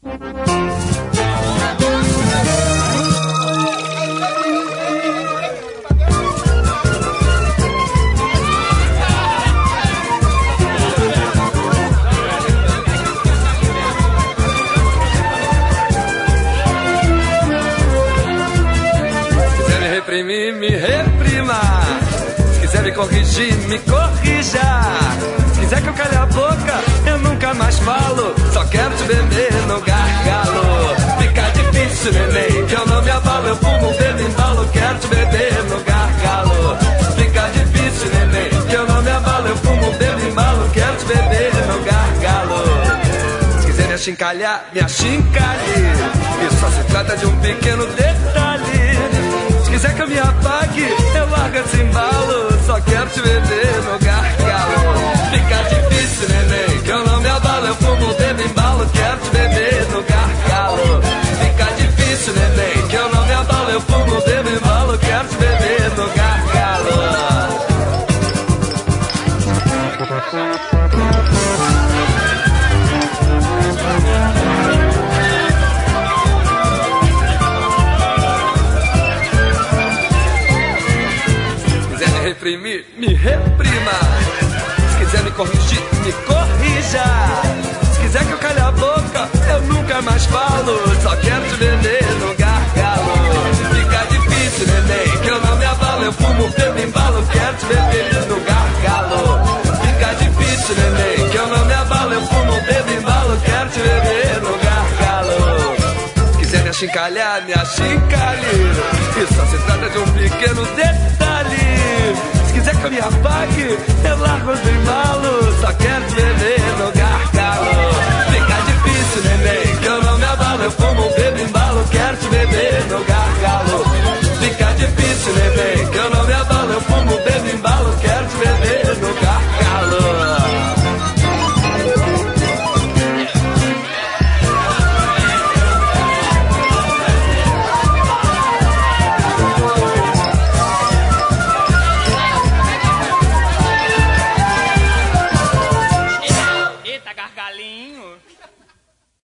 Me reprima. Se quiser me corrigir, me corrija. Se quiser que eu cale a boca, eu nunca mais falo. Só quero te beber no gargalo. Fica difícil, neném, que eu não me abalo. Eu fumo, bebo, embalo. Quero te beber no gargalo. Fica difícil, neném, que eu não me abalo. Eu fumo, bebo, embalo. Quero te beber no gargalo. Se quiser me achincalhar, me achincalhe. Isso só se trata de um pequeno detalhe. Se quiser que eu me apague, eu largo esse embalo. Só quero te beber no gargalo. Fica difícil, neném, que eu não me abalo. Eu fumo, bebo, embalo. Quero te beber no gargalo. Fica difícil, neném, que eu não me abalo. Eu fumo, bebo, embalo. Quero te beber no gargalo. Reprimir, me reprima. Se quiser me corrigir, me corrija. Se quiser que eu cale a boca, eu nunca mais falo. Só quero te beber no gargalo. Fica difícil, neném, que eu não me abalo. Eu fumo, bebo, embalo. Quero te beber no gargalo. Fica difícil, neném, que eu não me abalo. Eu fumo, bebo, embalo. Quero te beber no gargalo. Se quiser me achincalhar, me achincalhe. Isso só se trata de um pequeno detalhe. Se quiser que eu me apague, eu largo os embalos. Só quero te beber no gargalo.